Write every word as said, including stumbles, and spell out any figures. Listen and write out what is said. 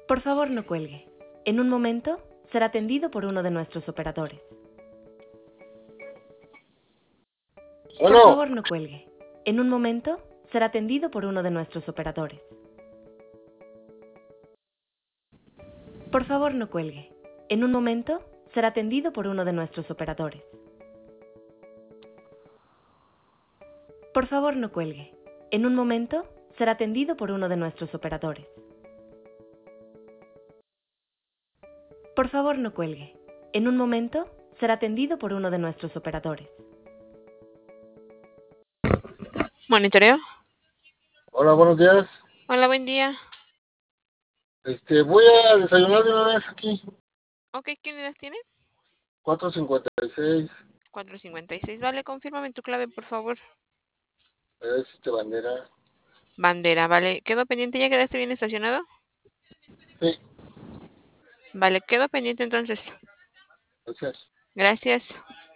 Por favor, no cuelgue. En un momento será atendido por uno de nuestros operadores. Por Bueno, favor, no cuelgue. En un momento será atendido por uno de nuestros operadores. Por favor, no cuelgue. En un momento será atendido por uno de nuestros operadores. Por favor, no cuelgue. En un momento será atendido por uno de nuestros operadores. Por favor, no cuelgue. En un momento será atendido por uno de nuestros operadores. Monitoreo. hola, buenos días. Hola, buen día. Este, voy a desayunar de una vez aquí. Ok, ¿qué unidad tiene? cuatro cincuenta y seis. cuatro cincuenta y seis. Vale, confírmame tu clave, por favor. Es este bandera. Bandera, vale. ¿Quedó pendiente? ¿Ya quedaste bien estacionado? Sí, Vale, quedó pendiente entonces. gracias. Gracias.